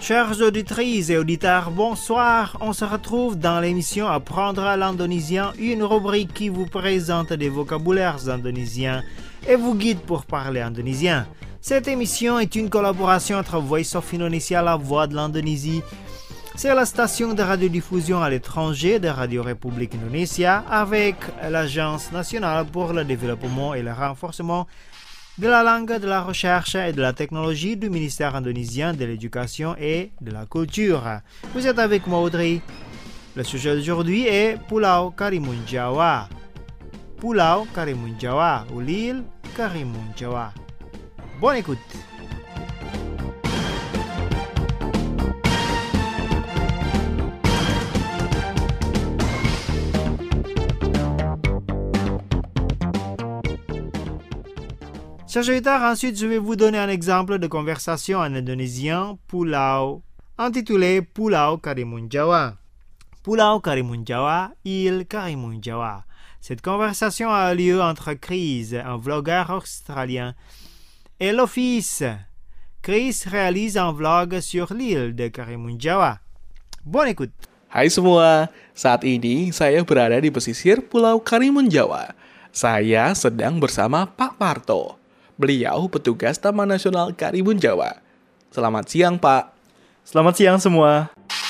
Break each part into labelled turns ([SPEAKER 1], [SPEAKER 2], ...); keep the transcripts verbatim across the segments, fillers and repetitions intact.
[SPEAKER 1] Chers auditrices et auditeurs, bonsoir. On se retrouve dans l'émission Apprendre l'indonésien, une rubrique qui vous présente des vocabulaires indonésiens et vous guide pour parler indonésien. Cette émission est une collaboration entre Voice of Indonesia, la voix de l'Indonésie. C'est la station de radiodiffusion à l'étranger de Radio République Indonésia avec l'Agence nationale pour le développement et le renforcement de la langue, de la recherche et de la technologie du ministère indonésien de l'éducation et de la culture. Vous êtes avec moi Audrey. Le sujet d'aujourd'hui est Pulau Karimun Jawa. Pulau Karimun Jawa ou l'île Karimun Jawa. Bonne écoute. Chers auditeurs, ensuite je vais vous donner un exemple de conversation en indonésien Pulau, intitulé Pulau Karimun Jawa. Pulau Karimun Jawa, île Karimun Jawa. Cette conversation a lieu entre Chris, un vlogueur australien, et l'office. Chris réalise un vlog sur l'île de Karimun Jawa. Bonne écoute.
[SPEAKER 2] Hai semua, saat ini saya berada di pesisir Pulau Karimun Jawa. Saya sedang bersama Pak Parto. Beliau petugas Taman Nasional Karimun Jawa. Selamat siang, Pak.
[SPEAKER 3] Selamat siang semua.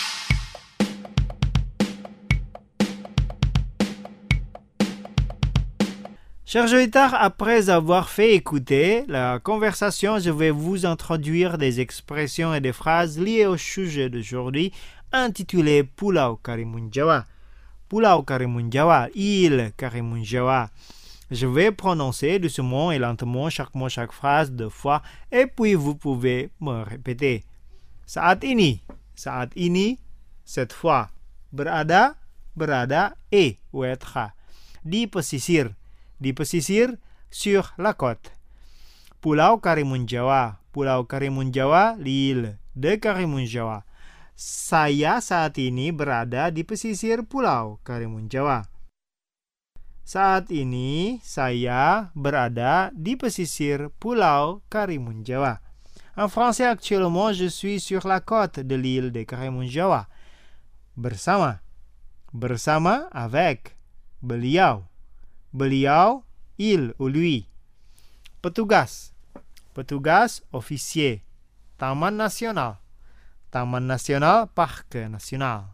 [SPEAKER 1] Chers auditeurs, après avoir fait écouter la conversation, je vais vous introduire des expressions et des phrases liées au sujet d'aujourd'hui, intitulé Pulau Karimun Jawa. Pulau Karimun Jawa, île Karimun Jawa. Je vais prononcer doucement et lentement chaque mot, chaque phrase deux fois, et puis vous pouvez me répéter. Saat ini, saat ini, cette fois. Berada, berada, et ou être. Di pesisir, di pesisir, sur la côte. Pulau Karimun Jawa, Pulau Karimun Jawa, l'île de Karimun Jawa. Saya saat ini berada di pesisir Pulau Karimun Jawa. Saat ini saya berada di pesisir Pulau Karimun Jawa. En français, actuellement, je suis sur la côte de l'île de Karimun Jawa. Bersama, bersama avec, beliau, beliau, il ou lui. Petugas, petugas, officier. Taman Nasional, Taman Nasional, Parc Nasional.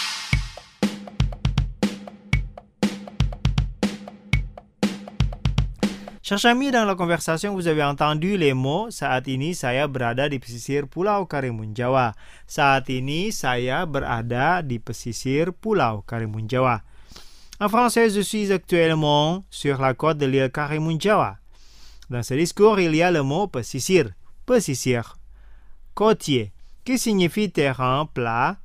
[SPEAKER 1] Chers amis, dans la conversation, vous avez entendu les mots saat ini saya berada di pesisir Pulau Karimun Jawa. Saat ini saya berada di pesisir Pulau Karimun Jawa. En français, je suis actuellement sur la côte de l'île Karimun Jawa. Dans ce discours, il y a le mot pesisir, pesisir, côtier, qui signifie terrain plat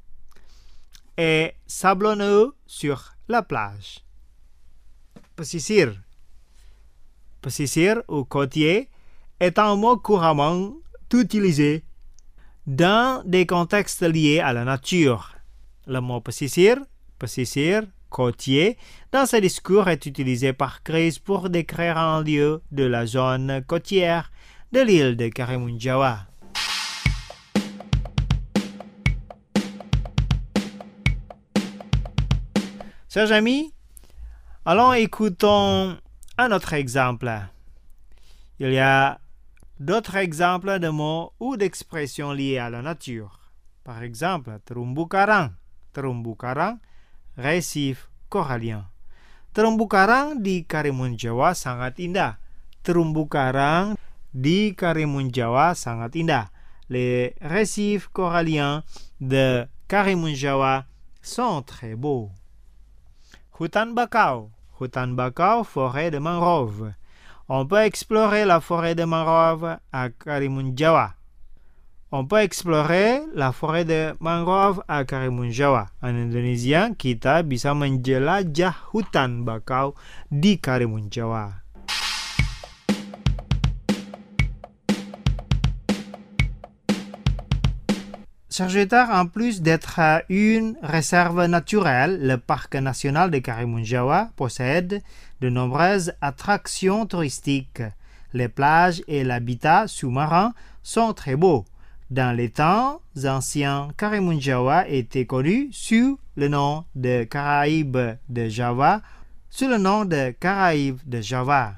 [SPEAKER 1] et sablonneux sur la plage. Pesisir. Pesisir ou côtier est un mot couramment utilisé dans des contextes liés à la nature. Le mot pesisir, pesisir, côtier, dans ce discours est utilisé par Chris pour décrire un lieu de la zone côtière de l'île de Karimun Jawa. Chers amis, allons écoutons un autre exemple. Il y a d'autres exemples de mots ou d'expressions liées à la nature. Par exemple, terumbu karang. Terumbu karang, récif corallien. Terumbu karang di Karimun Jawa sangat indah. Terumbu karang di Karimun Jawa sangat indah. Les récifs coralliens de Karimun Jawa sont très beaux. Hutan bakau. Hutan bakau, forêt de mangrove. On peut explorer la forêt de mangrove à Karimun Jawa. On peut explorer la forêt de mangrove à Karimun Jawa. En indonésien, kita bisa menjelajah hutan bakau di Karimun Jawa. Sagittaire, en plus d'être une réserve naturelle, le parc national de Karimun Jawa possède de nombreuses attractions touristiques. Les plages et l'habitat sous-marin sont très beaux. Dans les temps anciens, Karimun Jawa était connu sous le nom de Caraïbes de Java, sous le nom de Caraïbes de Java.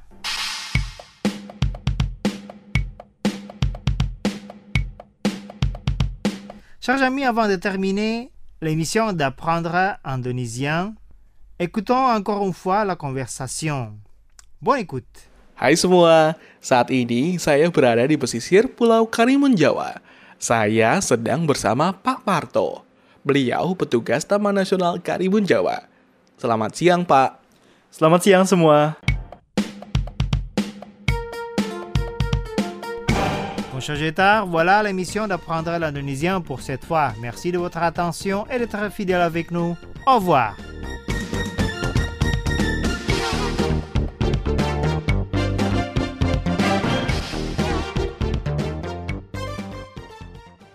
[SPEAKER 1] Chers amis, avant de terminer l'émission d'apprendre indonésien, écoutons encore une fois la conversation. Bonne écoute.
[SPEAKER 2] Hai semua, saat ini saya berada di pesisir Pulau Karimun Jawa. Saya sedang bersama Pak Parto. Beliau petugas Taman Nasional Karimun Jawa. Selamat siang, Pak.
[SPEAKER 3] Selamat siang semua.
[SPEAKER 1] Mon cher Jetar, voilà l'émission d'apprendre l'indonésien pour cette fois. Merci de votre attention et d'être fidèle avec nous. Au revoir.